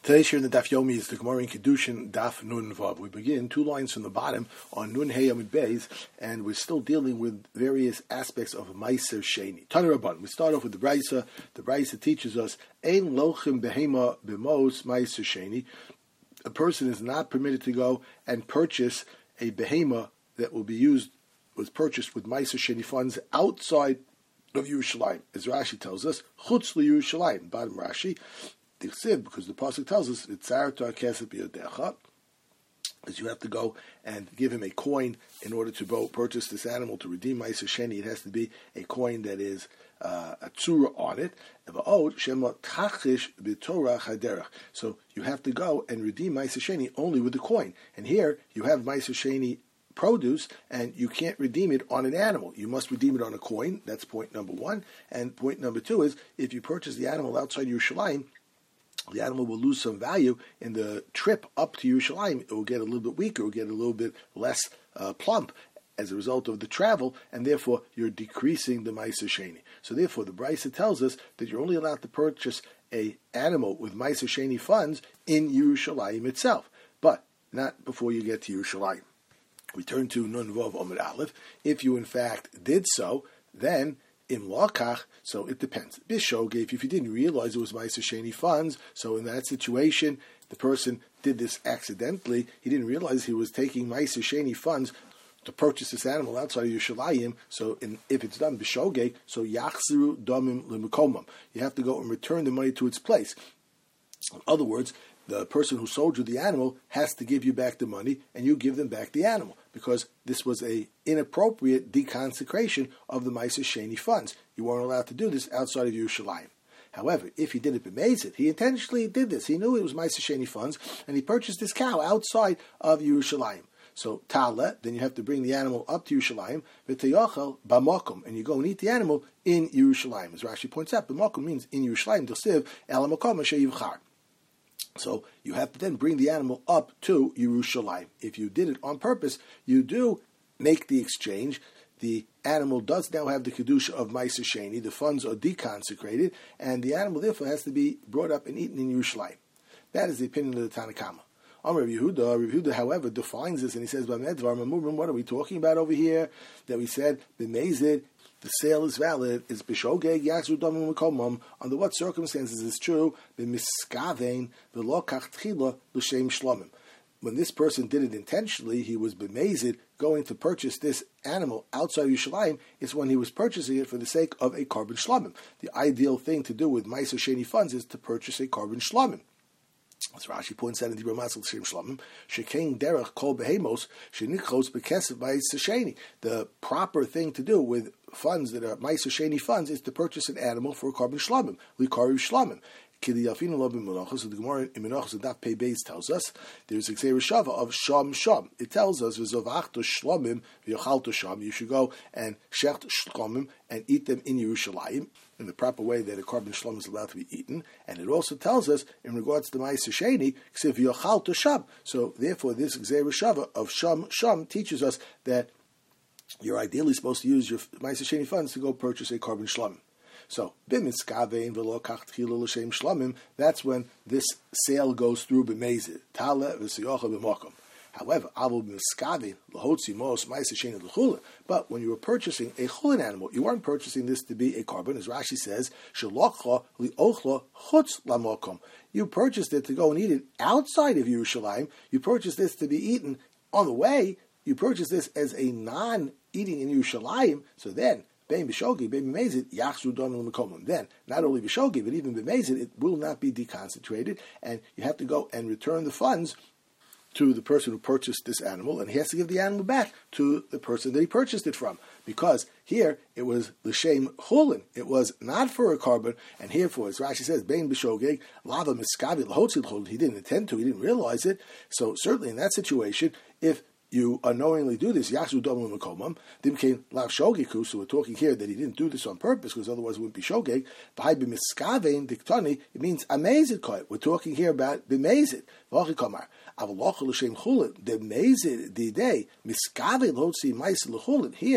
Today's here in the Daf Yomi is the Gemara in Kedushin Daf Nun Vav. We begin 2 lines from the bottom on Nun Hey Amid Beis, and we're still dealing with various aspects of Meiser Sheni. Tanu Rabban. We start off with the Brisa. The Brisa teaches us Ein Lochim Behema B'mos Meiser Sheni. A person is not permitted to go and purchase a behema that was purchased with Meiser Sheni funds outside of Yerushalayim. As Rashi tells us, Chutz Yerushalayim. Bottom Rashi. Because the pasuk tells us it's because you have to go and give him a coin in order to purchase this animal to redeem Meiser Sheni. It has to be a coin that is a tzura on it. So you have to go and redeem Meiser Sheni only with the coin. And here you have Meiser Sheni produce, and you can't redeem it on an animal. You must redeem it on a coin. That's point number 1. And point number 2 is if you purchase the animal outside Yerushalayim, the animal will lose some value in the trip up to Yerushalayim. It will get a little bit weaker, it will get a little bit less plump as a result of the travel, and therefore you're decreasing the Meiser Sheni. So therefore the Brisa tells us that you're only allowed to purchase an animal with Meiser Sheni funds in Yerushalayim itself, but not before you get to Yerushalayim. We turn to Nun Vav Amud Aleph. If you in fact did so, then Im Lakach, so it depends. Bishogeg, if you didn't realize it was Meiser Sheni funds, so in that situation, the person did this accidentally. He didn't realize he was taking Meiser Sheni funds to purchase this animal outside of Yerushalayim. So if it's done Bishogeg, so Yachziru Domim Lemukomam. You have to go and return the money to its place. In other words, the person who sold you the animal has to give you back the money, and you give them back the animal, because this was a inappropriate deconsecration of the Meiser Sheni funds. You weren't allowed to do this outside of Yerushalayim. However, if he did it b'mezid, he intentionally did this. He knew it was Meiser Sheni funds, and he purchased this cow outside of Yerushalayim. So tala, then you have to bring the animal up to Yerushalayim, v'teyachal b'makom, and you go and eat the animal in Yerushalayim. As Rashi points out, b'makom means in Yerushalayim, d'siv el makom she'yivchar. So you have to then bring the animal up to Yerushalayim. If you did it on purpose, you do make the exchange. The animal does now have the kedusha of Meiser Sheni. The funds are deconsecrated, and the animal therefore has to be brought up and eaten in Yerushalayim. That is the opinion of the Tanna Kama. Rav Yehuda, however, defines this, and he says, what are we talking about over here? That we said, b'mezid, the sale is valid, is b'shogeg yachzu domim l'komam. Under what circumstances is true? B'miskavein v'lokach tchila l'shem shlomim. When this person did it intentionally, he was b'mezid going to purchase this animal outside Yerushalayim. Is when he was purchasing it for the sake of a korban shlomim. The ideal thing to do with Meiser Sheni funds is to purchase a korban shlomim. As Rashi points out in Dibra Masel Shem Shlomim, Shekein Derech Kol Behemos Shenichos Bekesef Meiser Sheni. The proper thing to do with funds that are Meiser Sheni funds is to purchase an animal for a korban shlomim, likaru shlomim. So the Gemara in Menachos and Daf Pei Beis tells us there's a Gzeira Shava of Sham Sham. It tells us v'zovachto shlomim v'yochalto sham. You should go and shecht shlomim and eat them in Yerushalayim in the proper way that a korban shlom is allowed to be eaten. And it also tells us in regards to Meiser Sheni v'yochalto sham. So therefore, this Gzeira Shava of Sham Sham teaches us that you're ideally supposed to use your Meiser Sheni funds to go purchase a korban shlomim. So, that's when this sale goes through b'mezid. However, but when you were purchasing a chulin animal, you weren't purchasing this to be a korban, as Rashi says, you purchased it to go and eat it outside of Yerushalayim. You purchased this to be eaten on the way. You purchased this as a non-eating in Yerushalayim. So then, then, not only b'shogi, but even b'mezid, it will not be deconcentrated, and you have to go and return the funds to the person who purchased this animal, and he has to give the animal back to the person that he purchased it from, because here it was l'shem chulin, it was not for a korban, and herefore, as Rashi says, bein b'shogeg lava miskavi l'hotzil chulin, he didn't intend to, he didn't realize it, so certainly in that situation, if you unknowingly do this, Yachzu Domim L'Komam, Dimkein Lav Shogeku, so we're talking here that he didn't do this on purpose, because otherwise it wouldn't be Shogeg. V'hai b'miskavein diktani, it means amazed koy. We're talking here about b'mezid. V'achi kamar, avaloch l'shem chulin, the mezid, the day, miskavein l'hotzi ma'is l'chulin. Here,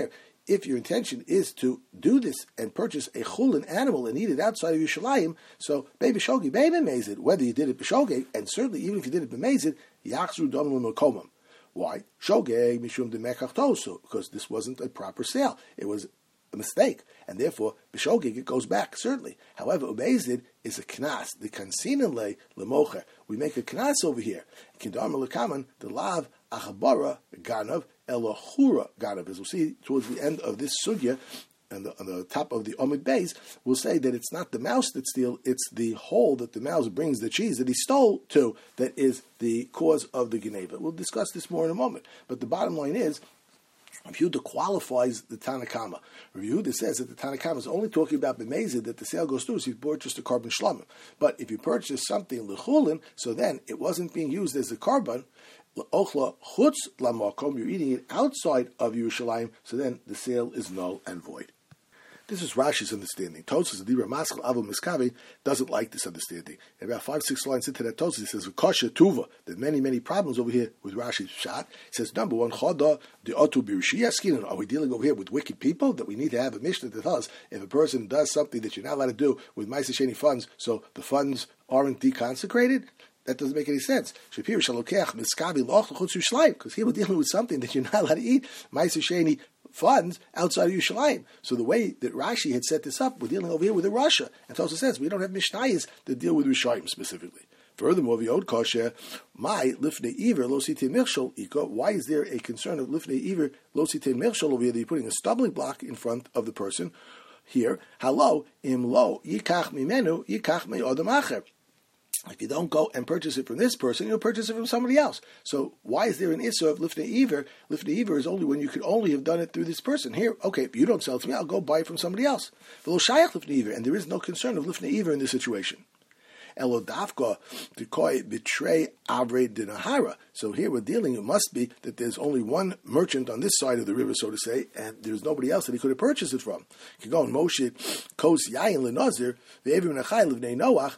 if your intention is to do this and purchase a chulin animal and eat it outside of Yerushalayim, so baby shogi, baby mezid, whether you did it b'shogeg, and certainly even if you did it b'mezid, yachzru dom l'mekomam. Why? Shogeg mishum demekach tosu, because this wasn't a proper sale. It was a mistake, and therefore b'shogeg it goes back certainly. However, ubezid is a knas. The kansinan le lemocher. We make a knas over here. Kindar melakaman the lav achabara ganav elahura ganav. As we'll see towards the end of this sugya, and on the top of the Omid Beis, we'll say that it's not the mouse that steals, it's the hole that the mouse brings the cheese that he stole to that is the cause of the Geneva. We'll discuss this more in a moment. But the bottom line is, Rav Yehuda qualifies the Tanna Kama. Rav Yehuda says that the Tanna Kama is only talking about b'mezid, that the sale goes through, so you purchased a carbon shlomim. But if you purchase something l'chulin, so then it wasn't being used as a carbon, l'ochla chutz lamakom, you're eating it outside of Yerushalayim, so then the sale is null and void. This is Rashi's understanding. Tosas, the Ramaschal Avol Miskavi, doesn't like this understanding. And about 5-6 lines into that Tosas, he says, V'kosha tuva. There's many problems over here with Rashi's shot. He says, number one, Choda, the Otu Birishiyaskin. Are we dealing over here with wicked people? That we need to have a Mishnah that tells us if a person does something that you're not allowed to do with Ma'aseh Sheni funds, so the funds aren't deconsecrated? That doesn't make any sense. Shapir Shalokeach Miskavi Loch L'chutz Yerushalayim, because here we're dealing with something that you're not allowed to eat Ma'aseh Sheni funds outside of Yerushalayim. So the way that Rashi had set this up, we're dealing over here with a Russia. And Tosha says we don't have Mishnayos that deal with Yerushalayim specifically. Furthermore, V'yod kosher, my lifnei iver lo sitei milchol iko. Why is there a concern of lifnei iver lo sitei milchol over here? That you're putting a stumbling block in front of the person here. Halo im lo yikach mimenu yikach me'odam acher. If you don't go and purchase it from this person, you'll purchase it from somebody else. So why is there an issue of lifnei iver? Lifnei iver is only when you could only have done it through this person. Here, okay, if you don't sell it to me, I'll go buy it from somebody else. V'lo shayach lifnei iver, and there is no concern of lifnei iver in this situation. Elo dafka dekoi betray avre dinahara. So here we're dealing, it must be that there's only one merchant on this side of the river, so to say, and there's nobody else that he could have purchased it from. You can go and Moshe kos yayin lenazir ve'evim nachay livnei Noach.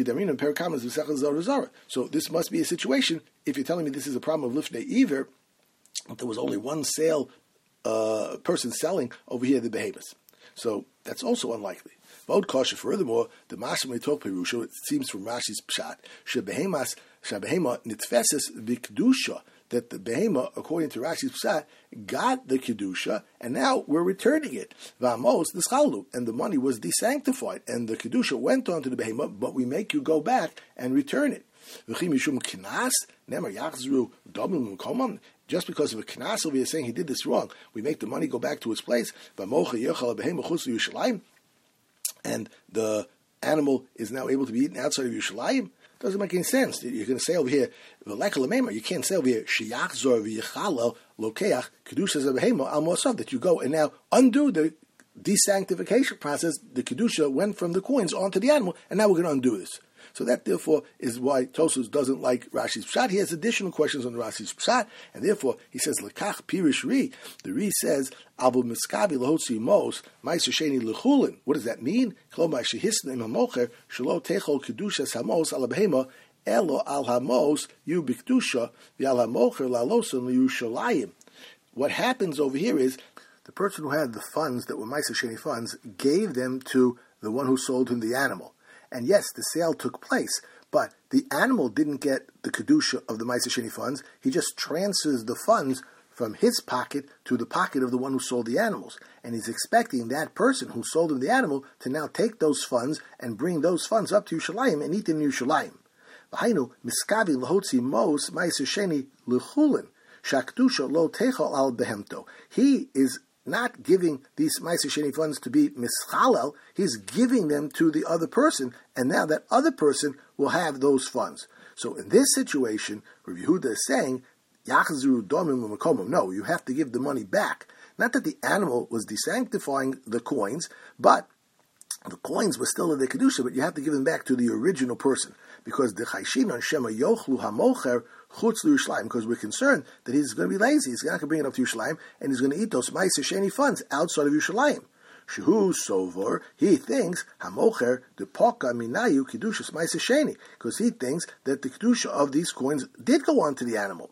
So this must be a situation, if you're telling me this is a problem of lifnei iver, there was only one sale person selling over here the behemoths. So that's also unlikely. Vod kasha. Furthermore, the Mashal Meitov Perusha, it seems from Rashi's pshat, shebehema nitfeses v'kedusha, that the behema, according to Rashi's pshat, got the kedusha, and now we're returning it. Vamos nischalu, and the money was desanctified, and the kedusha went on to the behema, but we make you go back and return it. Just because of a knas over here saying he did this wrong, we make the money go back to its place. And the animal is now able to be eaten outside of Yerushalayim. Doesn't make any sense. You're going to say over here, you can't say over here, that you go and now undo the desanctification process. The kedusha went from the coins onto the animal, and now we're going to undo this. So that, therefore, is why Tosfos doesn't like Rashi's pshat. He has additional questions on Rashi's pshat, and therefore he says, Lekach pirish ri. The ri says, Abu miskavi lahotzi mos, ma'aser sheni lechulin. What does that mean? Klomar shehisna im hamocher, shelo techol kedushas hamos ala behema, elo al hamos yu bikdusha, v'al hamocher lalosan liyushalayim. What happens over here is, the person who had the funds that were ma'aser sheni funds gave them to the one who sold him the animal. And yes, the sale took place, but the animal didn't get the kedusha of the Ma'aser Sheni funds. He just transfers the funds from his pocket to the pocket of the one who sold the animals. And he's expecting that person who sold him the animal to now take those funds and bring those funds up to Yerushalayim and eat them in Yerushalayim. V'hainu miskavi lahotzi mos Ma'aser Sheni l'chulin shakdusha lo techol al behemto. He is not giving these Ma'aser Sheni funds to be mischalel, he's giving them to the other person, and now that other person will have those funds. So in this situation, Rav Yehuda is saying, Yachzuru domim l'makomim. No, you have to give the money back. Not that the animal was desanctifying the coins, but the coins were still in the kedusha, but you have to give them back to the original person, because the chayshin on shema yochlu hamocher chutz l'Yerushalayim, because we're concerned that he's going to be lazy, he's not going to bring it up to Yerushalayim, and he's going to eat those Ma'aser Sheni funds outside of Yerushalayim. Shehu sovor, he thinks hamocher de poka minayu kedushas Ma'aser Sheni, because he thinks that the kedusha of these coins did go on to the animal.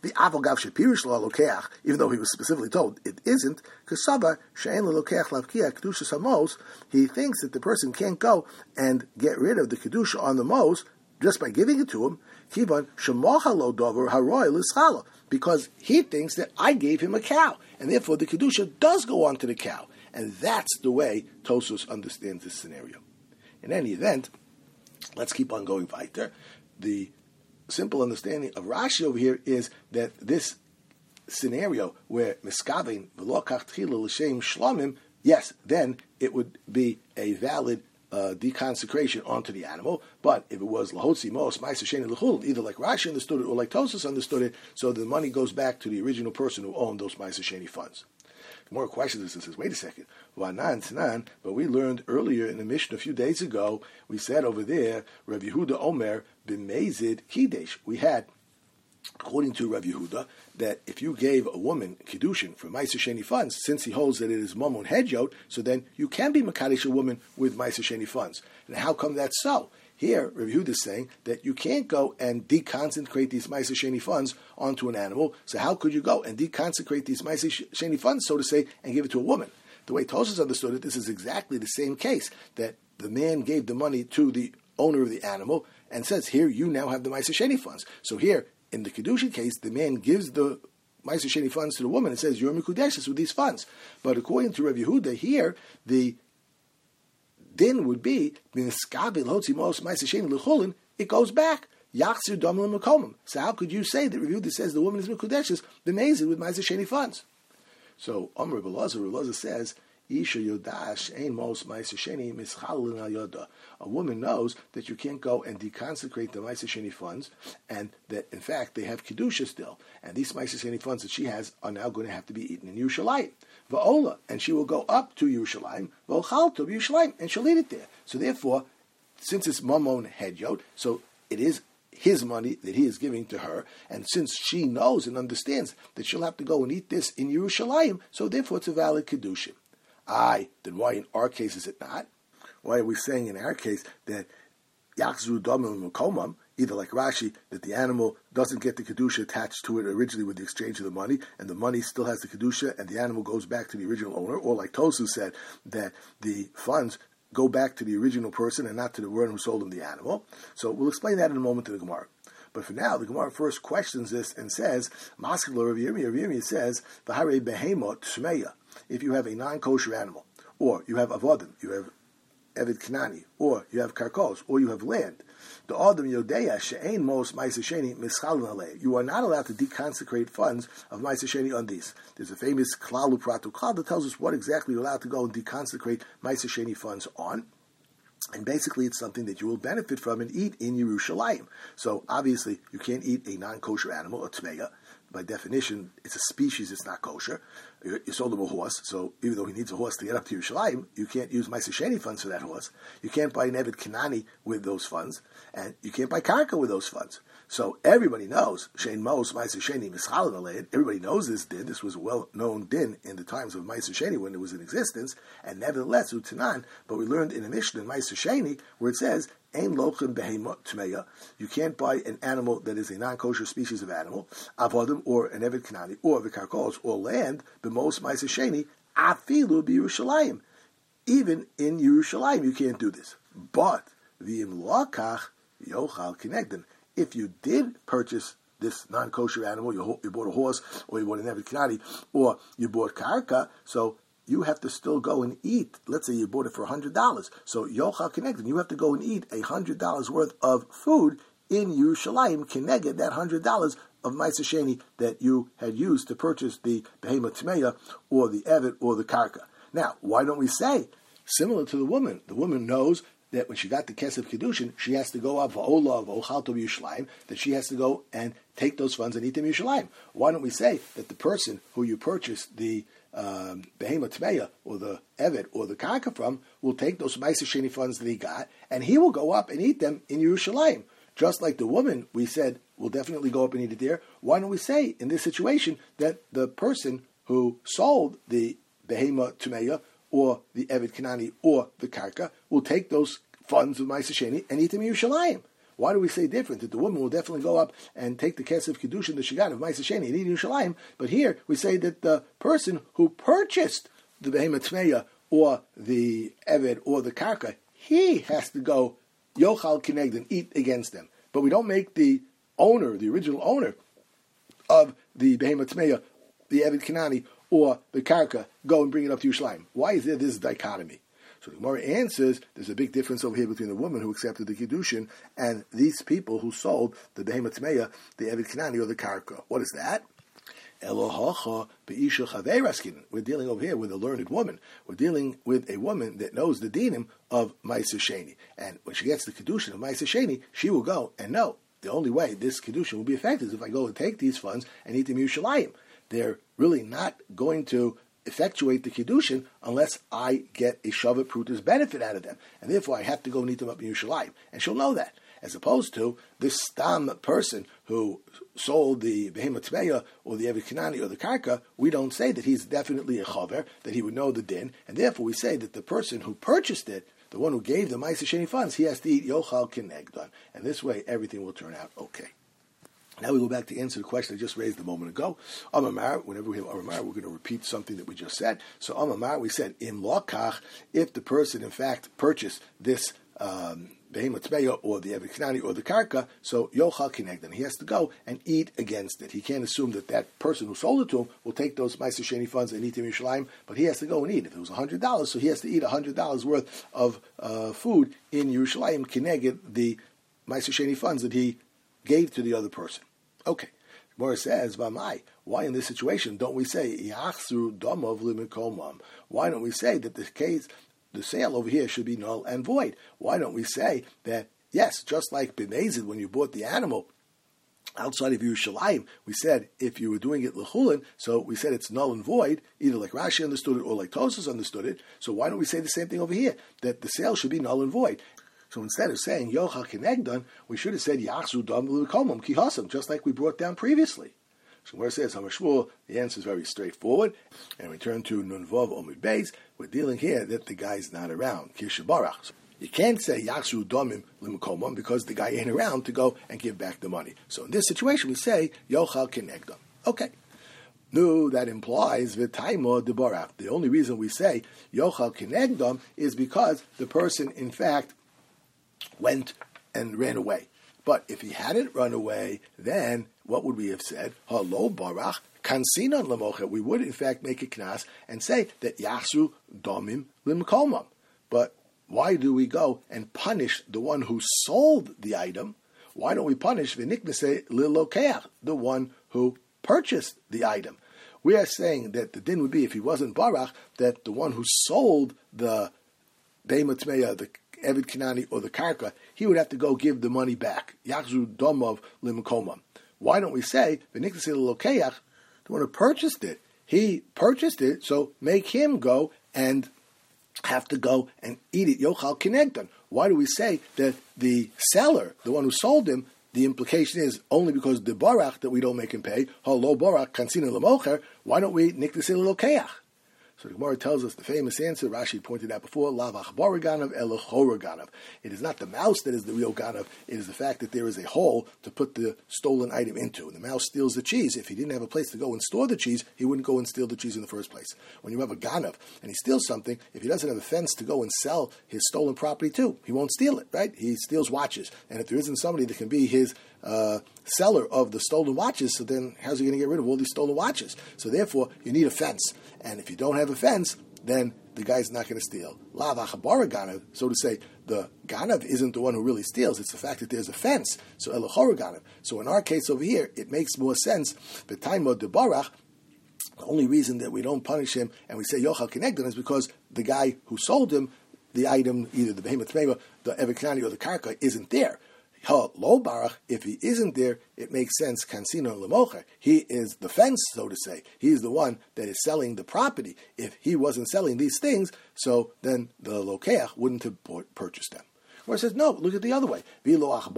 The avogav shepirish lo lokeach, even though he was specifically told it isn't, kasaba she'en lo lokeach lavkia kedusha samos. He thinks that the person can't go and get rid of the kedusha on the mos just by giving it to him. Kivan shemocha lo dover haroy l'schala, because he thinks that I gave him a cow, and therefore the kedusha does go on to the cow, and that's the way Tosfos understands this scenario. In any event, let's keep on going weiter. The simple understanding of Rashi over here is that this scenario where miskavin v'lo kach tchila l'shem shlomim, yes, then it would be a valid deconsecration onto the animal. But if it was lahotzi mos ma'aser sheni l'chul, either like Rashi understood it or like Tosfos understood it, so the money goes back to the original person who owned those ma'aser sheni funds. More questions and says, wait a second, but we learned earlier in the Mishnah a few days ago, we said over there, Rav Yehuda Omer b'mezid kidesh. We had, according to Rav Yehuda, that if you gave a woman kiddushin for ma'aser sheni funds, since he holds that it is mamon hedyot, so then you can be makadesh a woman with ma'aser sheni funds. And how come that's so? Here, Rav Yehuda is saying that you can't go and deconsecrate these ma'aser sheni funds onto an animal. So how could you go and deconsecrate these ma'aser sheni funds, so to say, and give it to a woman? The way Tosfos understood it, this is exactly the same case, that the man gave the money to the owner of the animal and says, here, you now have the ma'aser sheni funds. So here, in the Kedushin case, the man gives the ma'aser sheni funds to the woman and says, you're mikudeshes with these funds. But according to Rav Yehuda, here, the din would be, it goes back. So how could you say that Rav Yehuda says the woman is mikudeshes, b'mezid with ma'aser sheni funds? So Amr Belazar says, Isha yodash ein mos ma'aser sheni mischalin al yoda. A woman knows that you can't go and deconsecrate the ma'aser sheni funds, and that in fact they have kedusha still, and these ma'aser sheni funds that she has are now going to have to be eaten in Yerushalayim. Va'ola, and she will go up to Yerushalayim. V'ochal to Yerushalayim, and she'll eat it there. So therefore, since it's mamon hedyot, so it is his money that he is giving to her, and since she knows and understands that she'll have to go and eat this in Yerushalayim, so therefore it's a valid kedusha. Then why in our case is it not? Why are we saying in our case that Yachzu Domim Mukomam, either like Rashi, that the animal doesn't get the kedusha attached to it originally with the exchange of the money, and the money still has the kedusha, and the animal goes back to the original owner, or like Tosfos said, that the funds go back to the original person and not to the one who sold him the animal. So we'll explain that in a moment to the Gemara. But for now, the Gemara first questions this and says, Maskevlo Rav Yirmiyah says, V'harei behemot shmeya. If you have a non-kosher animal, or you have avodim, you have Evid Kanani, or you have karkos, or you have land, the Adam Yodeya she'ein mos ma'aser sheni mischalin alei. You are not allowed to deconsecrate funds of ma'aser sheni on these. There's a famous klal upratu klal that tells us what exactly you're allowed to go and deconsecrate ma'aser sheni funds on. And basically, it's something that you will benefit from and eat in Yerushalayim. So obviously, you can't eat a non-kosher animal, a tmeya. By definition, it's a species, it's not kosher. You sold him a horse, so even though he needs a horse to get up to Yerushalayim, you can't use ma'aser sheni funds for that horse. You can't buy an Evid Kanani with those funds, and you can't buy karka with those funds. So everybody knows, Shein Mos ma'aser sheni mischalin aleid. Everybody knows this din. This was a well-known din in the times of ma'aser sheni when it was in existence, and nevertheless, utanan. But we learned in a Mishnah in ma'aser sheni where it says, Ein lochem behemot tmeya. You can't buy an animal that is a non-kosher species of animal, avodim or an Evid Kanani or v'karkos or land, b'mos ma'aser sheni afilu b'Yerushalayim. Even in Yerushalayim, you can't do this. But v'im lokach yochal kinegden. If you did purchase this non-kosher animal, you bought a horse, or you bought an Evid Kanani, or you bought karka, so you have to still go and eat. Let's say you bought it for $100. So yochal kinegden, you have to go and eat $100 worth of food in Yerushalayim, kineged that $100 of ma'aser sheni that you had used to purchase the behemoth tmeya, or the Evid, or the karka. Now, why don't we say, similar to the woman knows that when she got the kesef kedushin, she has to go up va'ola v'ochal to Yerushalayim, that she has to go and take those funds and eat them in Yerushalayim. Why don't we say that the person who you purchased the behemoth tmeya, or the Evid, or the karka from, will take those ma'aser sheni funds that he got, and he will go up and eat them in Yerushalayim. Just like the woman, we said, will definitely go up and eat it there. Why don't we say, in this situation, that the person who sold the behemoth tmeya, or the Evid Kanani, or the karka, will take those funds of ma'aser sheni and eat them in Yerushalayim? Why do we say different? That the woman will definitely go up and take the kesef kedushin, the shigat of Ma'aseh Sheni, and eat in Yerushalayim. But here we say that the person who purchased the behemoth tmeya or the eved or the karka, he has to go yochal kineged and eat against them. But we don't make the owner, the original owner of the behemoth tmeya, the eved kinani or the karka, go and bring it up to Yerushalayim. Why is there this dichotomy? So the Gemara answers, there's a big difference over here between the woman who accepted the Kiddushin and these people who sold the Behemoth Tmeya, the Eved Kinani, or the Karka. What is that? We're dealing over here with a learned woman. We're dealing with a woman that knows the dinim of Ma'aseh Sheni. And when she gets the Kiddushin of Ma'aseh Sheni, she will go and know the only way this Kiddushin will be effective is if I go and take these funds and eat them Yerushalayim. They're really not going to effectuate the Kiddushin unless I get a Shavuot Prutas benefit out of them. And therefore I have to go and eat them up in Yerushalayim. And she'll know that. As opposed to this stam person who sold the Behemoth Tmeya or the Eved Kinani or the Karka, we don't say that he's definitely a chaver, that he would know the din, and therefore we say that the person who purchased it, the one who gave the Ma'aseh Sheni funds, he has to eat Yochal Kinegdon. And this way everything will turn out okay. Now we go back to answer the question I just raised a moment ago. Amamar, whenever we have Amamar, we're going to repeat something that we just said. So Amamar, we said, Im Lokach, if the person in fact purchased this Behemoth Tmeya or the Eved Kinani or the Karka, so Yochal Kinegdan, he has to go and eat against it. He can't assume that that person who sold it to him will take those Ma'aseh Sheni funds and eat them in Yerushalayim, but he has to go and eat. If it was $100, so he has to eat $100 worth of food in Yerushalayim, Kineged, the Ma'aseh Sheni funds that he gave to the other person. Okay. Gemara says, Vamai, why in this situation don't we say, Yachzru Domov Limikomam? Why don't we say that the sale over here should be null and void? Why don't we say that, yes, just like B'mezid, when you bought the animal outside of Yerushalayim, we said if you were doing it l'chulin, so we said it's null and void, either like Rashi understood it or like Tosas understood it. So why don't we say the same thing over here, that the sale should be null and void? So instead of saying Yochal Kinegdon, we should have said Yachzu Dam L'Komam Kihasam, just like we brought down previously. So where it says Hamashmuel, the answer is very straightforward. And we turn to Nunvav Omid Beis. We're dealing here that the guy's not around. Kishabarach. So you can't say Yachzu Damim L'Komam because the guy ain't around to go and give back the money. So in this situation, we say Yochal Kinegdon. Okay. No, that implies V'taimo Deborach. The only reason we say Yochal Kinegdon is because the person, in fact, went and ran away. But if he hadn't run away, then what would we have said? Halo barach kansinon lamocha. We would in fact make a knas and say that yachsu domim limkomam. But why do we go and punish the one who sold the item? Why don't we punish v'niknese lilokeach, the one who purchased the item? We are saying that the din would be, if he wasn't barach, that the one who sold the behemoth tmeya, the Eved Kinani or the Karka, he would have to go give the money back. Yachzu domov limkomam. Why don't we say v'niknese lilokeach, the one who purchased it? He purchased it, so make him go and have to go and eat it. Yochal Kinegdan. Why do we say that the seller, the one who sold him, the implication is only because the barach that we don't make him pay, halo barach kansina lamocher, why don't we niknese lilokeach? So the Gemara tells us the famous answer, Rashi pointed out before, Lavach Boraganav Elachoraganav. It is not the mouse that is the real Ganav, it is the fact that there is a hole to put the stolen item into. And the mouse steals the cheese. If he didn't have a place to go and store the cheese, he wouldn't go and steal the cheese in the first place. When you have a Ganav and he steals something, if he doesn't have a fence to go and sell his stolen property to, he won't steal it, right? He steals watches. And if there isn't somebody that can be his seller of the stolen watches, so then how's he going to get rid of all these stolen watches? So therefore, you need a fence. And if you don't have a fence, then the guy's not going to steal. Lavach bara ganav, so to say, the ganav isn't the one who really steals, it's the fact that there's a fence. So elachor ganav. So in our case over here, it makes more sense. The time of the barach, the only reason that we don't punish him and we say yochal kinegdan is because the guy who sold him the item, either the behemoth tmeya, the Eved Kinani, or the karka, isn't there. Lo barach, if he isn't there, it makes sense. Kansino lemocher, he is the fence, so to say. He is the one that is selling the property. If he wasn't selling these things, so then the lokeach wouldn't have purchased them. Where it says, no, look at the other way. If you don't have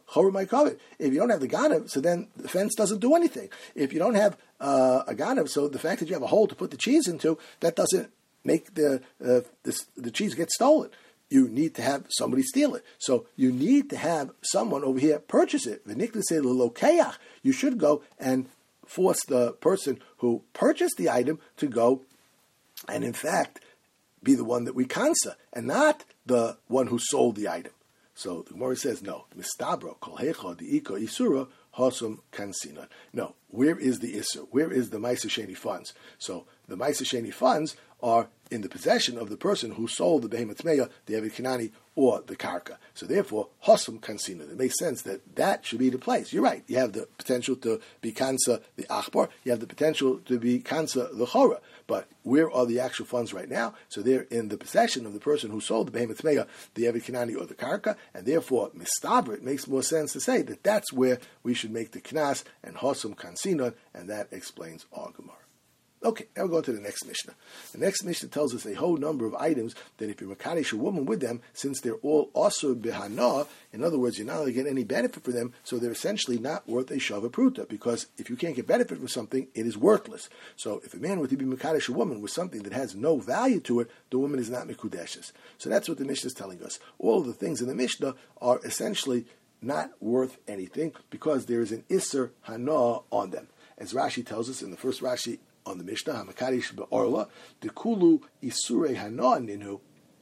the ganav, so then the fence doesn't do anything. If you don't have a ganav, so the fact that you have a hole to put the cheese into, that doesn't make the cheese get stolen. you need to have somebody steal it. So you need to have someone over here purchase it. You should go and force the person who purchased the item to go and, in fact, be the one that we kansa, and not the one who sold the item. So the Gemara says, no. Mistabro, kol hecha di'ika isura, hasum kansina. No, where is the isur? Where is the Ma'aser Sheni funds? So the Ma'aser Sheni funds are in the possession of the person who sold the Behemoth Tmeya, the Eved Kinani, or the Karka. So therefore, hasum kansina. It makes sense that should be the place. You're right. You have the potential to be kansa the achbar. You have the potential to be kansa the chora. But where are the actual funds right now? So they're in the possession of the person who sold the Behemoth Tmeya, the Eved Kinani, or the Karka, and therefore, mistaber, it makes more sense to say that that's where we should make the knas and hasum kansina, and that explains our Gemara. Okay, now we're going to the next Mishnah. The next Mishnah tells us a whole number of items that if you're makadesh a woman with them, since they're all asur b'hana, in other words, you're not going to get any benefit for them, so they're essentially not worth a shava pruta, because if you can't get benefit from something, it is worthless. So if a man were to be makadesh a woman with something that has no value to it, the woman is not mikudeshes. So that's what the Mishnah is telling us. All of the things in the Mishnah are essentially not worth anything, because there is an isser hana on them. As Rashi tells us in the first Rashi on the Mishnah, Hamakadish be'orla, the kulu isure hana ninu.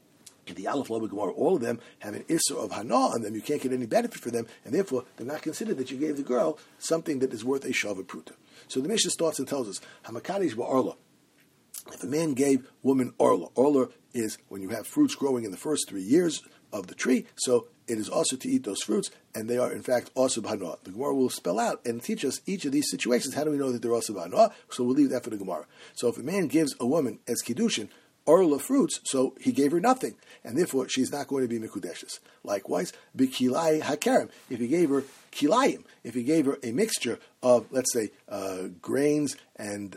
In the Aleph Lamed Gemara, all of them have an isur of hana on them. You can't get any benefit for them, and therefore they're not considered that you gave the girl something that is worth a shava pruta. So the Mishnah starts and tells us, Hamakadish be'orla. If a man gave woman orla, orla is when you have fruits growing in the first 3 years of the tree, so it is also to eat those fruits, and they are in fact also b'hana. The Gemara will spell out and teach us each of these situations. How do we know that they're also b'hana? So we'll leave that for the Gemara. So if a man gives a woman as kiddushin orla fruits, so he gave her nothing, and therefore she's not going to be mikudeshes. Likewise, b'kilai hakerem, if he gave her kilayim, if he gave her a mixture of, let's say, grains and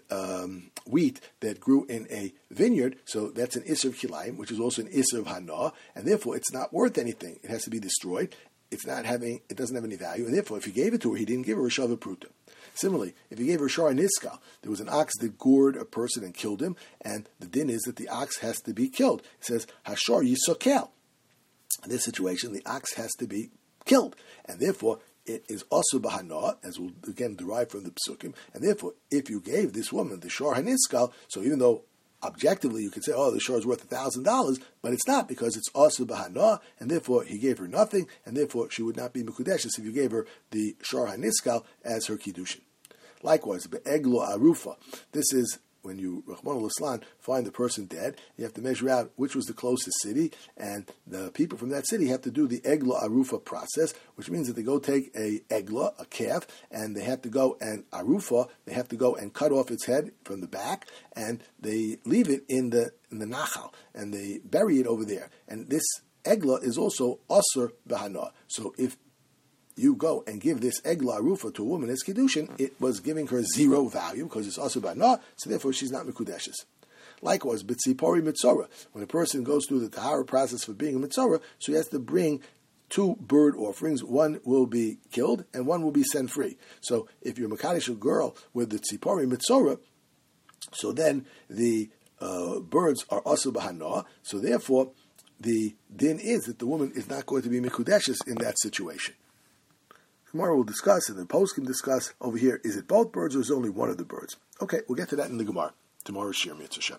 wheat that grew in a vineyard, so that's an isser of kilayim, which is also an isser of hana, and therefore it's not worth anything. It has to be destroyed. It doesn't have any value, and therefore if he gave it to her, he didn't give her a shava pruta. Similarly, if he gave her shara niskal, there was an ox that gored a person and killed him, and the din is that the ox has to be killed. It says, hashar yisokel. In this situation, the ox has to be killed, and therefore it is also bahana, as we'll again derive from the psukim, and therefore if you gave this woman the shara niskal, so even though objectively you could say, oh, the shor is worth $1,000, but it's not, because it's also bahana, and therefore he gave her nothing, and therefore she would not be mekudeshes if you gave her the shor haniskal as her kiddushin. Likewise, be'eglo arufa. This is when you, Rahman al-Islam, find the person dead, you have to measure out which was the closest city, and the people from that city have to do the egla arufa process, which means that they go take a egla, a calf, and they have to go and arufa, they have to go and cut off its head from the back, and they leave it in the nachal, and they bury it over there. And this egla is also asur b'hana. So if you go and give this egla arufa to a woman as kiddushin, it was giving her zero value because it's also bana, so therefore she's not mikudeshes. Likewise, b'tzipori mitzora, when a person goes through the tahara process for being a mitzora, so he has to bring 2 bird offerings. One will be killed and one will be sent free. So if you're makadesh a girl with the tzipori mitzora, so then the birds are also bahana, so therefore the din is that the woman is not going to be mikudeshes in that situation. Tomorrow we'll discuss, and the post can discuss over here, is it both birds or is it only one of the birds? Okay, we'll get to that in the Gemara. Tomorrow's Shir Mitzvah.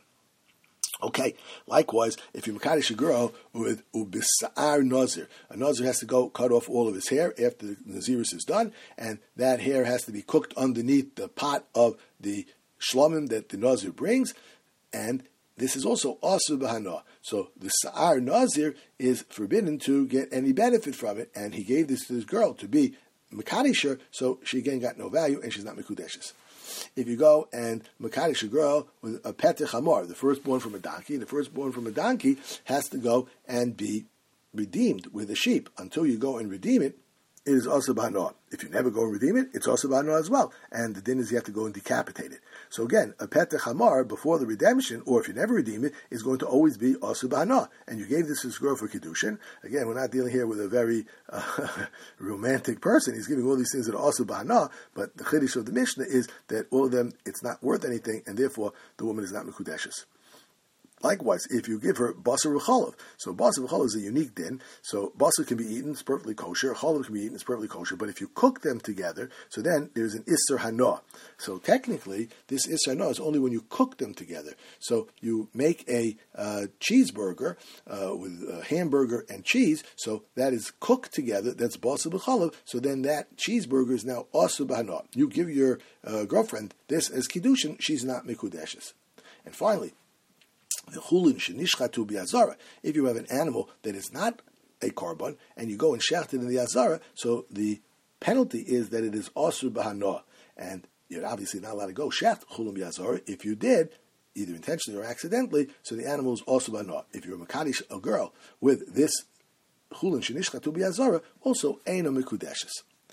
Okay, likewise, if you makadesh a girl with ubisa'ar nazir, a nazir has to go cut off all of his hair after the nazirus is done, and that hair has to be cooked underneath the pot of the shlomim that the nazir brings, and this is also asur b'hana. So the sa'ar nazir is forbidden to get any benefit from it, and he gave this to this girl to be Makadisher, so she again got no value, and she's not Mekudeshes. If you go and Makadish a girl with a Petech Hamor, the firstborn from a donkey has to go and be redeemed with a sheep. Until you go and redeem it, it is also b'hana. If you never go and redeem it, it's also b'hana as well. And the din is you have to go and decapitate it. So again, a petech hamar before the redemption, or if you never redeem it, is going to always be also b'hana. And you gave this to this girl for kiddushin. Again, we're not dealing here with a very romantic person. He's giving all these things that are also b'hana, but the chiddush of the Mishnah is that all of them, it's not worth anything, and therefore the woman is not mekudeshes. Likewise, if you give her basar v'chalav, so basar v'chalav is a unique din. So basar can be eaten; it's perfectly kosher. Chalav can be eaten; it's perfectly kosher. But if you cook them together, so then there's an isser hana. So technically, this isser hana is only when you cook them together. So you make a cheeseburger with a hamburger and cheese. So that is cooked together. That's basar v'chalav. So then that cheeseburger is now asur b'hana. You give your girlfriend this as kiddushin; she's not mikudeshes. And finally, the chulin shenishchatu bi'azara. If you have an animal that is not a korban and you go and shecht it in the azara, so the penalty is that it is asur b'hana, and you're obviously not allowed to go shecht chulin bi'azara. If you did, either intentionally or accidentally, so the animal is asur b'hana. If you're makadish a girl with this chulin shenishchatu bi'azara, also eino mikudeshes.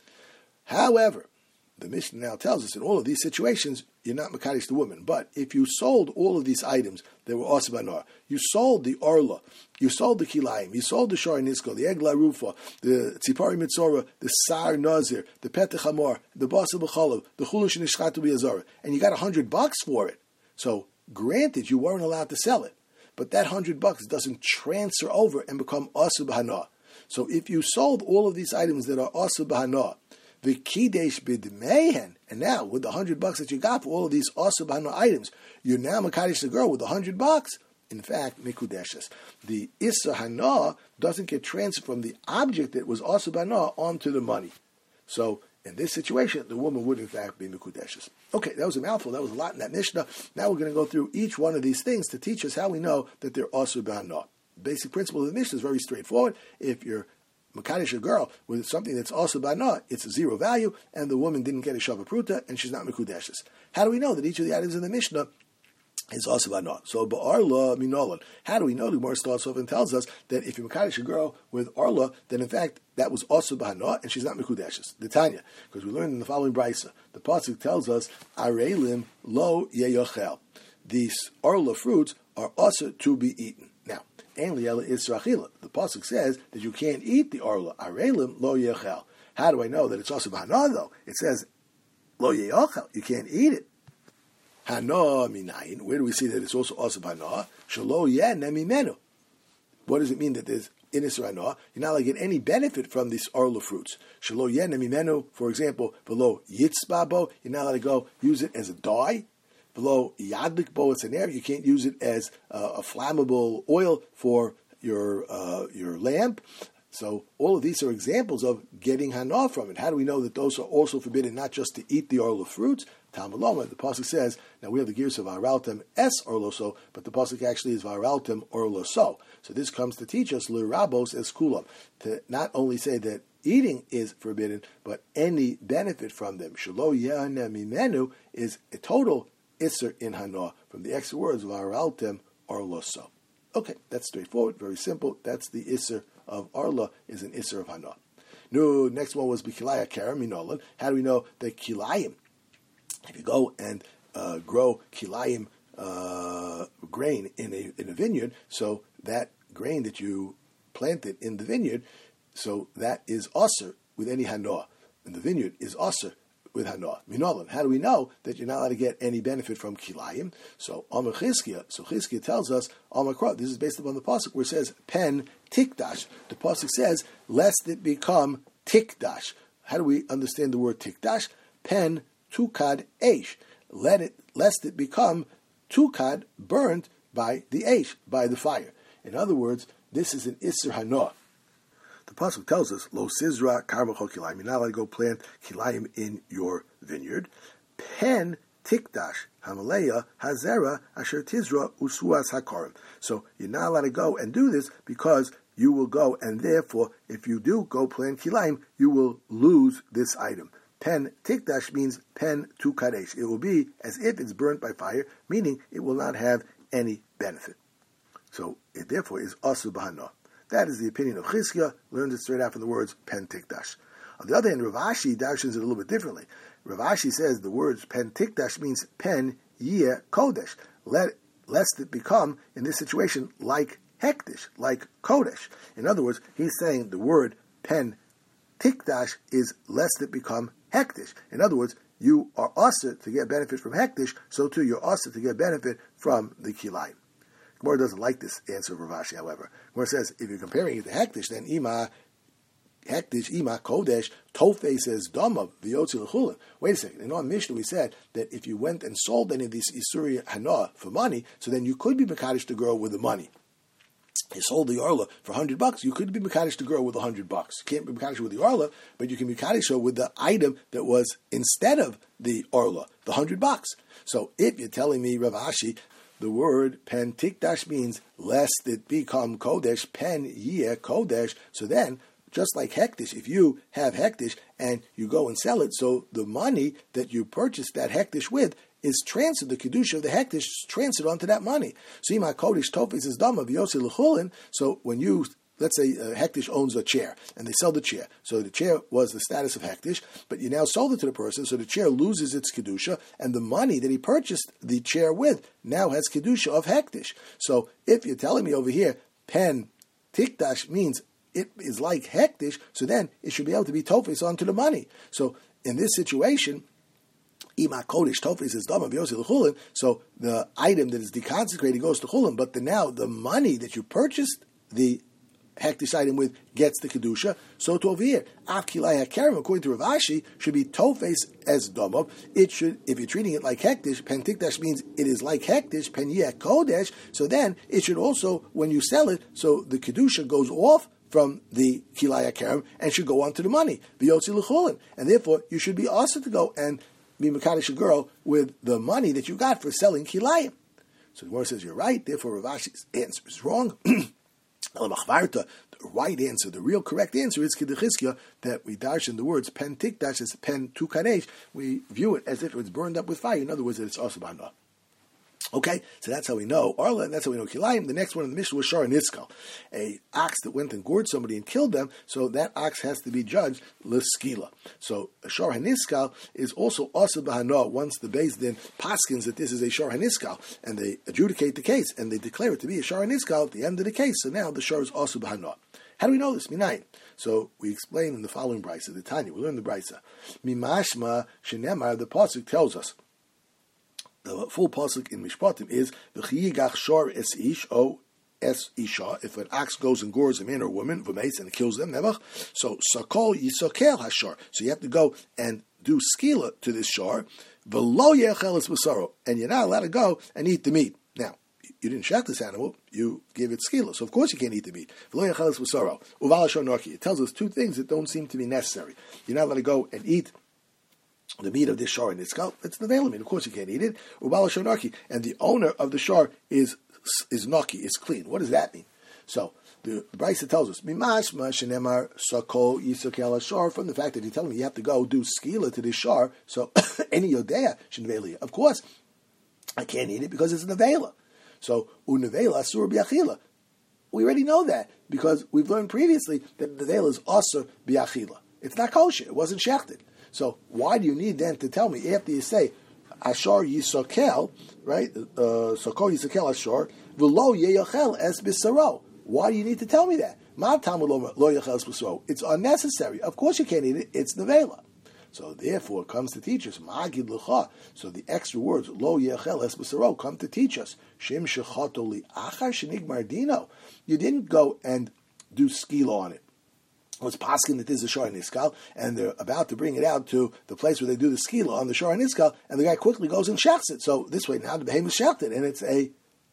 However, the Mishnah now tells us in all of these situations, you're not Makadish the woman. But if you sold all of these items that were Asur b'hana, you sold the Orla, you sold the Kilayim, you sold the Shor Nisko, the Egla Rufa, the Tzipari Mitzora, the Sar Nazir, the Petach Hamor, the Basar B'chalav, the Chulush Nishchatu B'Yazara, and you got $100 for it. So, granted, you weren't allowed to sell it. But that $100 doesn't transfer over and become Asur b'hana. So if you sold all of these items that are Asur b'hana, V'kidesh b'dmeihen, and now with the $100 that you got for all of these asur b'hana items, you're now makadesh the girl with the $100. In fact, mikudeshes. The isser hana doesn't get transferred from the object that was asur b'hana onto the money. So in this situation, the woman would in fact be mikudeshes. Okay, that was a mouthful. That was a lot in that Mishnah. Now we're going to go through each one of these things to teach us how we know that they're asur b'hana. The basic principle of the Mishnah is very straightforward. If you're Makadish a girl with something that's also b'hana, it's zero value, and the woman didn't get a shava pruta, and she's not mikudeshes. How do we know that each of the items in the Mishnah is also b'hana? So ba'arla minolan. How do we know? The Gemara starts off and tells us that if you Makadish a girl with arla, then in fact that was also b'hana, and she's not mikudeshes. The Tanya, because we learned in the following brisa, the pasuk tells us areilim lo yeyochel. These arla fruits are also to be eaten. Now, the pasuk says that you can't eat the arla. Areilim lo yechel. How do I know that it's also b'hana though? It says lo yechel. You can't eat it. Hana minayin. Where do we see that it's also b'hana? Shelo yen mimenu. What does it mean that there's in Isser hana? You're not allowed to get any benefit from these arla fruits. Shelo yen mimenu. For example, below yitzbabo, you're not allowed to go use it as a dye. Below yadlik bo, it's an air. You can't use it as a flammable oil for your lamp. So all of these are examples of getting hana from it. How do we know that those are also forbidden, not just to eat the arla fruits? Talmud Loma, the pasuk says, now we have the gears of varaltem es orloso, but the pasuk actually is varaltem orloso. So this comes to teach us l'rabos es kulam, to not only say that eating is forbidden, but any benefit from them. Shelo yana mimenu is a total Isser in hana, from the extra words varaltem orloso. Okay, that's straightforward, very simple. That's the Isser of arla, is an Isser of hana. No, next one was b'kilaya kara minolan. How do we know that kilayim? If you go and grow kilayim grain in a vineyard, so that grain that you planted in the vineyard, so that is aser with any hana. And the vineyard is aser with hana. Minolan. How do we know that you're not allowed to get any benefit from kilayim? So Amar Chizkiah. So Chizkiah tells us, Amar Krah. This is based upon the pasuk where it says pen tikdash. The pasuk says, lest it become tikdash. How do we understand the word tikdash? Pen tukad eish. Lest it become tukad, burned by the eish, by the fire. In other words, this is an isser hana. The pasuk tells us, lo sizra karvachol kilayim. You're not allowed to go plant kilayim in your vineyard. Pen tikdash hamaleya hazera asher tizra usuas hakarim. So you're not allowed to go and do this because you will go, and therefore, if you do go plant kilayim, you will lose this item. Pen tikdash means pen tu kadesh. It will be as if it's burnt by fire, meaning it will not have any benefit. So it therefore is asur b'hana. That is the opinion of Chizkiah, learns it straight out from the words pen tikdash. On the other hand, Rav Ashi darshans it a little bit differently. Rav Ashi says the words pen tikdash means pen yeh kodesh. Lest it become, in this situation, like hektish, like kodesh. In other words, he's saying the word pen tikdash is lest it become hektish. In other words, you are asur to get benefit from hektish, so too you're asur to get benefit from the kilayim. Gemara doesn't like this answer of Rav Ashi, however. Gemara says, if you're comparing it to hektish, then hektish, ima, kodesh, tofe says dama, v'yotzi l'chulin. Wait a second. In our Mishnah, we said that if you went and sold any of these isuri hana for money, so then you could be mekadosh the girl with the money. You sold the Orla for $100, you could be mekadosh the girl with $100. You can't be mekadosh with the Orla, but you can be mekadosh her with the item that was instead of the Orla, the $100. So if you're telling me, Rav Ashi, the word pen tikdash means lest it become kodesh, pen yeh kodesh, so then, just like hektish, if you have hektish and you go and sell it, so the money that you purchased that hektish with is transferred, the kedusha of the hektish is transferred onto that money. So ima kodesh tofes is dama v'yosei l'chulin. So when you, let's say hektish owns a chair and they sell the chair, so the chair was the status of hektish, but you now sold it to the person, so the chair loses its kedusha, and the money that he purchased the chair with now has kedusha of hektish. So if you're telling me over here, pen tikdash means it is like hektish, so then it should be able to be tofes onto the money. So in this situation, ima kodesh tofes is dama v'yosei l'chulin, so the item that is deconsecrated goes to chulin, but now the money that you purchased the hektish item with gets the kedusha. So to over here, af kilai hakerem, according to Rav Ashi, should be tofes as dama. It should, if you're treating it like hektish, pen tikdash means it is like hektish, pen yeh kodesh. So then it should also, when you sell it, so the kedusha goes off from the kilai hakerem and should go on to the money, v'yotzi l'chulin, and therefore you should be asked to go and be mekadosh a girl with the money that you got for selling kilayim. So the Gemara says you're right, therefore Rav Ashi's answer is wrong. The right answer, the real correct answer is Kidduchizkia, that we dash in the words pen tikdash as pen tu kadesh. We view it as if it's burned up with fire. In other words, that it's also b'hana. Okay, so that's how we know Arla, and that's how we know Kilayim. The next one in the Mishnah was Shar and Iskal, a ox that went and gored somebody and killed them, so that ox has to be judged l'skila. So a Shar and Iskal is also Asa B'Hana once the Beis Din paskins that this is a Shar and Iskal, and they adjudicate the case, and they declare it to be a Shar and Iskal at the end of the case, so now the Shar is Asa B'Hana. How do we know this? Minayin. So we explain in the following brisa, the Tanya, we learn the brisa. Mimashma shenemar, the pasuk tells us, the full pasuk in Mishpatim is v'chiyigach shor es ish o es isha. If an ox goes and gores a man or a woman, v'meitz, and kills them, nevach. So sakol yisokel hashar. So you have to go and do skila to this shar. V'lo yechel es b'saro, and you're not allowed to go and eat the meat. Now you didn't shack this animal; you give it skila, so of course you can't eat the meat. V'lo yechel es b'saro. Uval shor norki. It tells us two things that don't seem to be necessary. You're not allowed to go and eat the meat of this shar in its scalp. It's the veil meat. Of course you can't eat it. Ubala shonaki, and the owner of the shar is naki, is clean. What does that mean? So the Brisa tells us mimashma shenemar sako yisokel shar, from the fact that you're telling me you have to go do skila to this shar. So any yodea shenvelia. Of course I can't eat it because it's nevela. So unevela asur biachila. We already know that because we've learned previously that nevela is asur biachila. It's not kosher. It wasn't shechted. So why do you need then to tell me after you say Ashar Yisokel, right? Soko Yisokel Ashar, V'lo Yeyachel Es B'Saro. Why do you need to tell me that? Ma Tamu Lo Yechel Es B'Saro. It's unnecessary. Of course you can't eat it. It's nevela. So therefore it comes to teach us Ma'agid L'cha. So the extra words Lo Yechel Es B'Saro come to teach us Shem Shechato Li Achar Shenigmar Dino. You didn't go and do skila on it. Was paskin that is a shor and iskal, and they're about to bring it out to the place where they do the skila on the shor and iskal, and the guy quickly goes and shechs it. So this way now the behemoth shechted, and it's a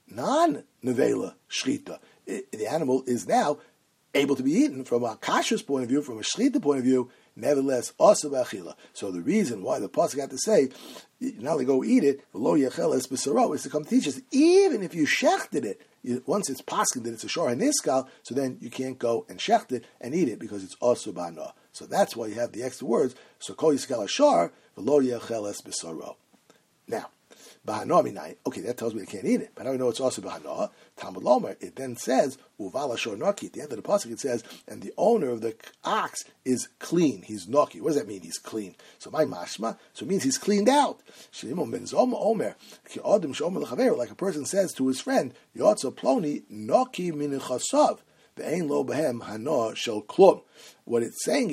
non-nevela shrita. The animal is now able to be eaten from a kashrus point of view, from a shrita point of view, nevertheless also b'achila. So the reason why the pasuk had to say, not only go eat it, lo yechel es b'saro, is to come teach us, even if you shechted it, once it's paskin that it's a shor and iskal, so then you can't go and shecht it and eat it because it's also b'ana. So that's why you have the extra words, so kol yiskal ashar, v'lo yechel es b'saro. Now, b'hana minayin. Okay, that tells me I can't eat it, but now we know it's also b'hana. Talmud Lomer, it then says uval ashor naki. At the end of the pasuk, it says, and the owner of the ox is clean. He's naki. What does that mean? He's clean. So my mashma, so it means he's cleaned out. Shimon ben Zoma Omer, ki adam shomer lechaver, like a person says to his friend, yotza ploni naki min chasav. Ve'ein lo behem hana shel klum. What it's saying is,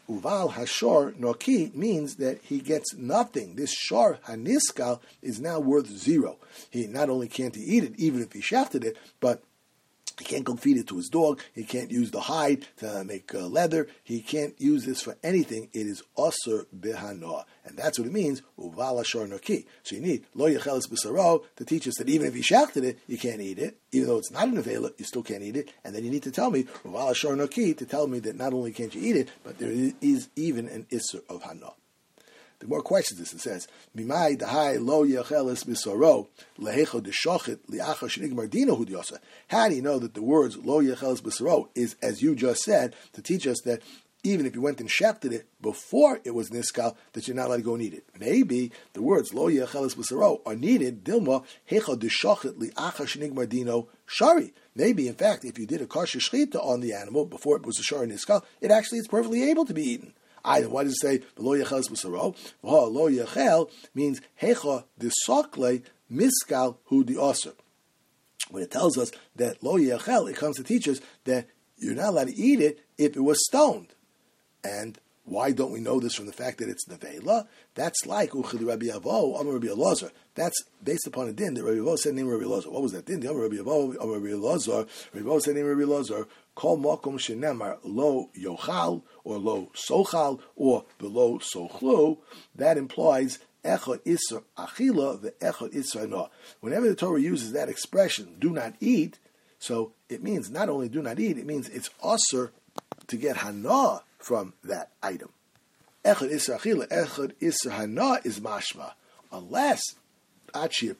Uval hashor noki means that he gets nothing. This shor haniskal is now worth 0. He not only can't eat it, even if he shafted it, but he can't go feed it to his dog. He can't use the hide to make leather. He can't use this for anything. It is osur bihanoah. And that's what it means, uval hashor noki. So you need lo yecheles b'saro to teach us that even if he shafted it, you can't eat it. Even though it's not an avela, you still can't eat it. And then you need to tell me, uval hashor noki, to tell me that not only can't you eat it, but there is even an isur of hanoah. The more questions this, it says, Mimai dahai lo yecheles b'saro lehecho deshochet liacha shenigmar dino hu diosa. How do you know that the words lo yecheles b'saro is, as you just said, to teach us that even if you went and shafted it before it was niskal, that you're not allowed to go and eat it? Maybe the words lo yecheles b'saro are needed, dilma hecho deshochet liacha shenigmar dino shari. Maybe, in fact, if you did a kosher shchita on the animal before it was a shari niskal, it actually is perfectly able to be eaten. Either, why does it say lo yecheles b'saro? Lo yechel means hecha disokle miskal hu diosur. When it tells us that lo yechel, it comes to teach us that you're not allowed to eat it if it was stoned. And why don't we know this from the fact that it's nevela? That's like uchid Rabbi Avo, Amar Rabbi Elazar. That's based upon a din that Rabbi Avo said named Rabbi Elazar. What was that din? The Amar Rabbi Avo, Amar Rabbi Elazar. Rabbi Avo said named Rabbi Elazar. Kol makom shenemar lo yochal or lo sochal or below sochlu. That implies echad isser achila the echad isser no. Whenever the Torah uses that expression, do not eat, so it means not only do not eat, it means it's usher to get hana from that item. Echad isser achila, echad isser hana is mashma, unless unless the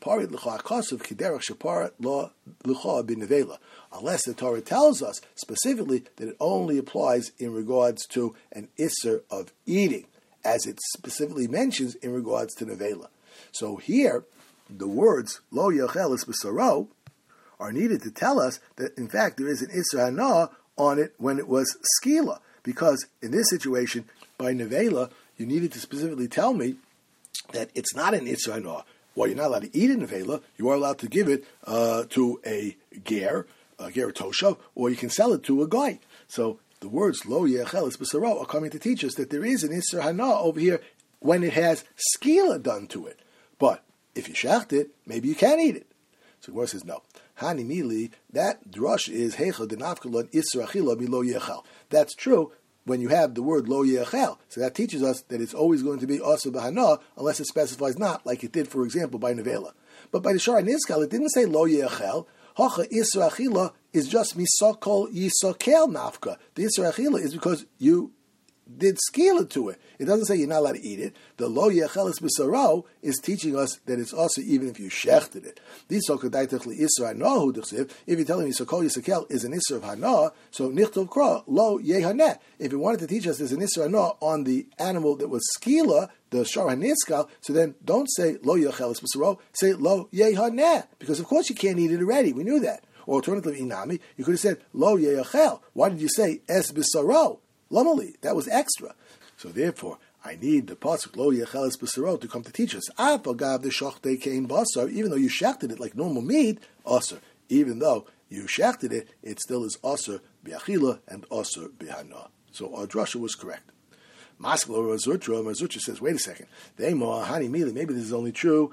Torah tells us specifically that it only applies in regards to an isser of eating, as it specifically mentions in regards to nevela. So here, the words lo yecheles b'saro are needed to tell us that in fact there is an isser hana on it when it was skila, because in this situation, by nevela, you needed to specifically tell me that it's not an isser hana. Well, you're not allowed to eat a nevela. You are allowed to give it to a ger toshav, or you can sell it to a guy. So the words lo yecheles b'saro are coming to teach us that there is an isser hana over here when it has skila done to it. But if you shacht it, maybe you can eat it. So the Gemara says no. Hani mili, that drush is heicha denafkalon isser achila mi lo yechel. That's true when you have the word lo yechel. So that teaches us that it's always going to be asa b'hana unless it specifies not, like it did, for example, by nevela. But by the Shara Nizkal, it didn't say lo yechel. Hacha isra achila is just misakol yisakel nafka. The isra achila is because you did skila to it. It doesn't say you're not allowed to eat it. The lo yecheles b'saro is teaching us that it's also even if you shechted it. If you're telling me sakol yisakel is an isra of hana, so nichtov kra lo yehaneh. If you wanted to teach us there's an isra hana on the animal that was skila, the shar haniskal, so then don't say lo yecheles b'saro, say lo yehaneh, because of course you can't eat it already. We knew that. Or alternatively, inami, you could have said lo yechel. Why did you say es b'saro? Lamali, that was extra. So therefore, I need the pasuk lo yecheles b'saro to come to teach us. Apagav the shochte kein basar, even though you shechted it like normal meat, asur. Even though you shechted it, it still is asur bi'achila and asur bihana. So our drasha was correct. Masklo Mazutra says, wait a second. Maybe this is only true.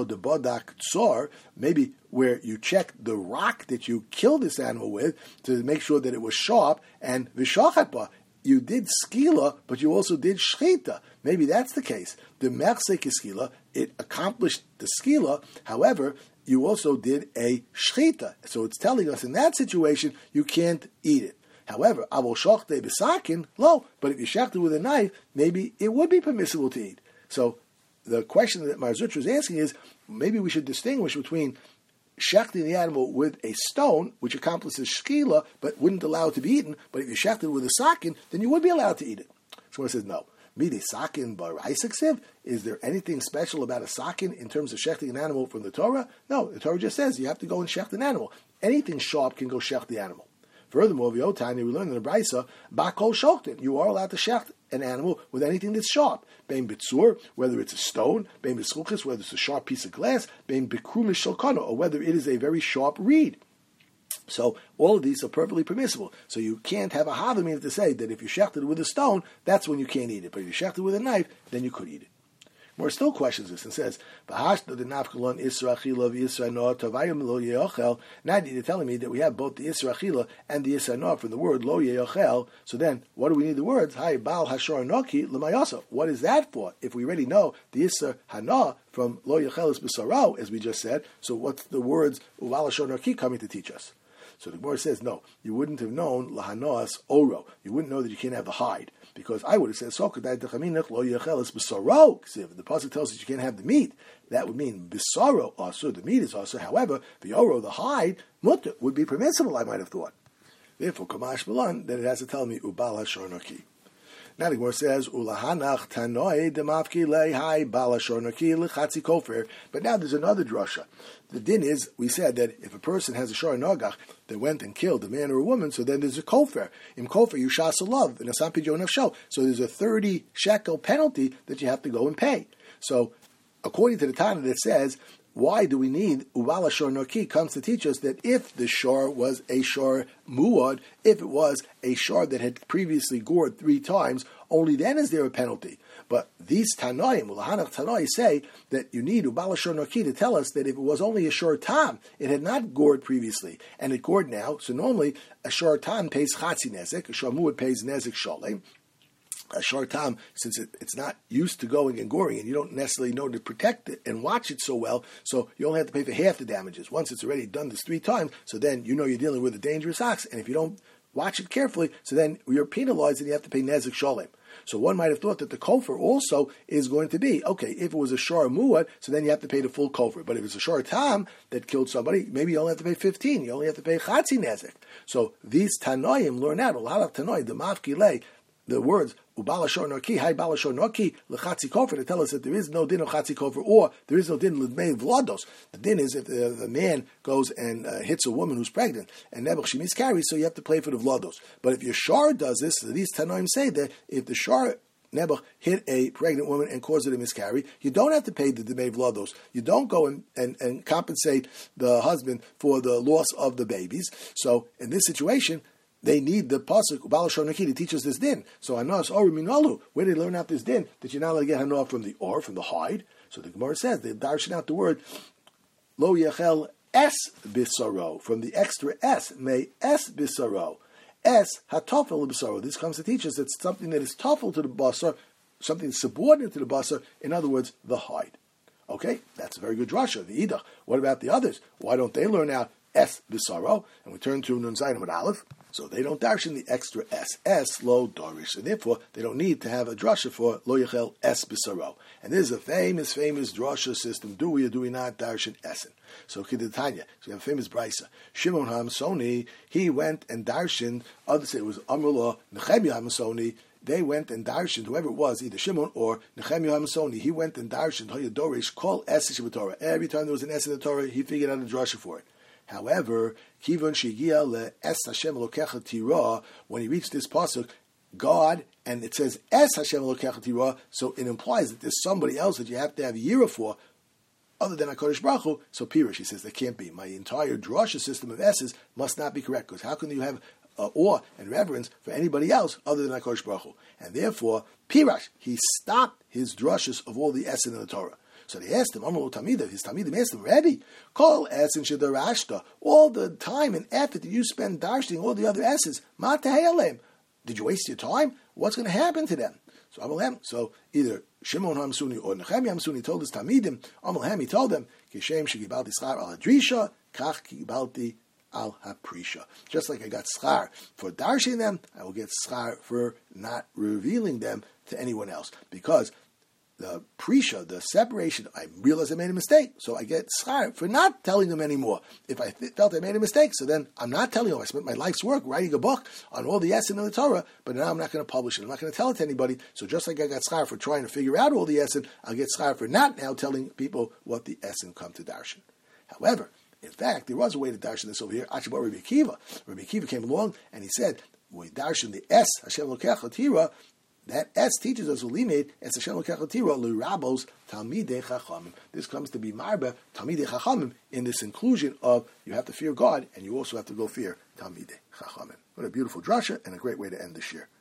Maybe where you check the rock that you killed this animal with to make sure that it was sharp, and v'shachapa, you did skila, but you also did shchita. Maybe that's the case. The mersek skila, it accomplished the skila. However, you also did a shchita. So it's telling us in that situation you can't eat it. However, avol shochte b'sakin, lo. But if you shecht it with a knife, maybe it would be permissible to eat. So the question that Marzutra is asking is, maybe we should distinguish between shechting the animal with a stone, which accomplishes shkila, but wouldn't allow it to be eaten. But if you shecht it with a sakin, then you would be allowed to eat it. So it says no. Midi sakin baraisiksiv. Is there anything special about a sakin in terms of shechting an animal from the Torah? No, the Torah just says you have to go and shecht an animal. Anything sharp can go shecht the animal. Furthermore, we learn in the Brisa, bakol shoktin. You are allowed to shecht an animal with anything that's sharp. Bein bitzur, whether it's a stone, bein bischuchis, whether it's a sharp piece of glass, bein bikrumish shalkana, or whether it is a very sharp reed. So all of these are perfectly permissible. So you can't have a havamina to say that if you shechted with a stone, that's when you can't eat it. But if you shechted with a knife, then you could eat it. More still questions this and says, now you're telling me that we have both the Isra Achila and the Isra Noah from the word Lo Ye'ochel. So then, what do we need the words? Hai Baal Hashor Noki L'mayasa. What is that for? If we already know the Isra Hana from Lo Ye'ochel is B'sarau, as we just said, so what's the words Uval Hashor Noki coming to teach us? So the Gemara says, no, you wouldn't have known Lahanoas Oro. You wouldn't know that you can't have the hide. Because I would have said, the pasuk tells us you can't have the meat. That would mean bisaro also. The meat is also. However, the oro, the hide, mutter, would be permissible. I might have thought. Therefore, kamash malan, then it has to tell me ubal hashor noki. Now the Gemara says ulahanach tanoi demafki lehai bal hashor noki lechatzi kofer. But now there's another drasha. The din is, we said that if a person has a shor nogach that went and killed a man or a woman, so then there's a kofer. In kofer, you shas alav, in a sampijo nafsho. So there's a 30 shekel penalty that you have to go and pay. So, according to the Tana that says, why do we need Uvala Shor Noki comes to teach us that if the shor was a shor muad, if it was a shor that had previously gored 3 times, only then is there a penalty. But these Tanoim, Ulahanach Tanoi, say that you need Ubala Shor Noki to tell us that if it was only a shor tam, it had not gored previously, and it gored now, so normally a shor tam pays Chatzi Nezek, a shor muad pays Nezek Sholem. A shor tam, since it's not used to going and goring, and you don't necessarily know to protect it and watch it so well, so you only have to pay for half the damages. Once it's already done this 3 times, so then you know you're dealing with a dangerous ox, and if you don't watch it carefully, so then you're penalized and you have to pay nezek sholem. So one might have thought that the kofar also is going to be, okay, if it was a shor muad, so then you have to pay the full kofar. But if it's a shor tam that killed somebody, maybe you only have to pay 15, you only have to pay chatzi nezek. So these tanoim learn out, a lot of tanoi, the mafkilei, the words ubala shor noki, hai bala shor noki, lechatzi kofer, to tell us that there is no din of chatzi kofer, or there is no din l'dmei vlados. The din is if the man goes and hits a woman who's pregnant, and nebuch she miscarries, so you have to pay for the vlados. But if your shor does this, these tanoim say that if the shor nebuch hit a pregnant woman and caused her to miscarry, you don't have to pay the dmei vlados. You don't go and compensate the husband for the loss of the babies. So in this situation, they need the pasuk Ubal Shor Noki to teach us this din. So Hanas Ori Minalu, where did they learn out this din? That you're not allowed to get Hanah from the or, from the hide. So the Gemara says they darshan out the word Lo Yechel Es Bisaro, from the extra S, May Es Bisaro. Es Hatafel Bisaro. This comes to teach us that something that is tafel to the basar, something subordinate to the basar, in other words, the hide. Okay, that's a very good drasha, the idach. What about the others? Why don't they learn out Es Bisaro? And we turn to Nun Zayin with Aleph. So they don't darshan the extra S. S lo dorish. And therefore, they don't need to have a drasha for lo yechel es b'saro. And this is a famous drasha system. Do we or do we not darshan essen? So Kedetanya. So we have a famous brisa. Shimon HaMasoni, he went and darshan, others say it was Amrullah, Nechemia HaMasoni, they went and darshan, whoever it was, either Shimon or Nechemia HaMasoni, he went and darshan, Hoya dorish, call es Torah. Every time there was an S in the Torah, he figured out a drasha for it. However, Kivon Shigia le Es Hashem Elokecha Tira, when he reached this pasuk, God, and it says Es Hashem Elokecha Tira, so it implies that there's somebody else that you have to have yira for, other than HaKadosh Baruch Hu. So Pirish, he says, there can't be. My entire drasha system of S's must not be correct, because how can you have awe and reverence for anybody else other than HaKadosh Baruch Hu? And therefore, Pirash, he stopped his drashas of all the S in the Torah. So they asked him, his Talmidim asked him, Rebbe, call S and Shidarashta, all the time and effort that you spend darshing all the other S's, Matahayalem. Did you waste your time? What's going to happen to them? So Amalhem, so either Shimon HaMasuni or Nechemia HaMasuni told his Talmidim, Amalhem, he told them, Kishem Shegibalti Schar al Hadrisha, Kach Kibalti al Haprisha. Just like I got schar for darshing them, I will get schar for not revealing them to anyone else. Because the prisha, the separation, I realized I made a mistake, so I get schar for not telling them anymore. If I felt I made a mistake, so then I'm not telling them. I spent my life's work writing a book on all the essen in the Torah, but now I'm not going to publish it. I'm not going to tell it to anybody. So just like I got schar for trying to figure out all the essen, I'll get schar for not now telling people what the essen come to darshan. However, in fact, there was a way to darshan this over here. Actually, Rabbi Akiva. Rabbi Akiva came along and he said, we darshan the es Hashem Lokecha Tira. That S teaches us ulimed es Hashem l'kechatira l'rabos talmidei chachamim. This comes to be marba talmidei chachamim in this inclusion of you have to fear God and you also have to go fear talmidei chachamim. What a beautiful drasha and a great way to end this year.